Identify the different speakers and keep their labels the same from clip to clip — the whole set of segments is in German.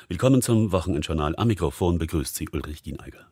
Speaker 1: Willkommen zum Wochenendjournal. Am Mikrofon begrüßt Sie Ulrich Gieneiger.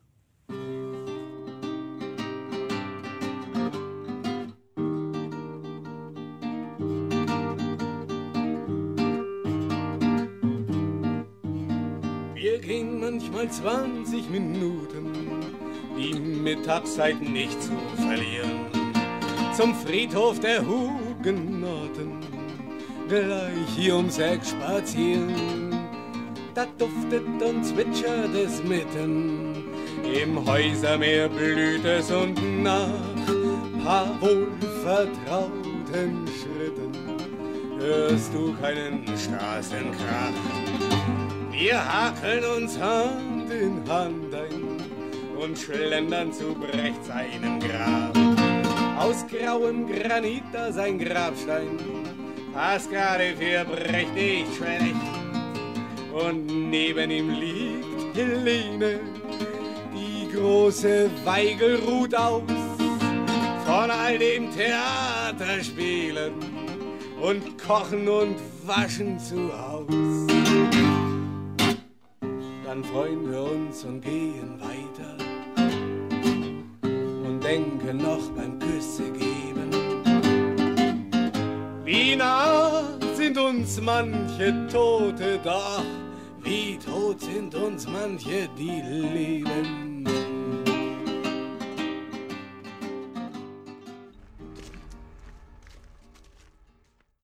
Speaker 2: Wir gingen manchmal 20 Minuten, die Mittagszeit nicht zu verlieren, zum Friedhof der Hugenotten, gleich hier ums Eck spazieren. Da duftet und zwitschert es mitten, im Häusermeer blüht es und nach paar wohlvertrauten Schritten hörst du keinen Straßenkrach. Wir hakeln uns Hand in Hand ein und schlendern zu Brecht seinem Grab. Aus grauem Granit da sein Grabstein, passt gerade für Brecht nicht schlecht. Und neben ihm liegt Helene, die große Weigel ruht aus von all dem Theaterspielen und Kochen und Waschen zu Haus. Dann freuen wir uns und gehen weiter und denken noch beim Küsse geben. Wie nah sind uns manche Tote, doch wie tot sind uns manche, die leben.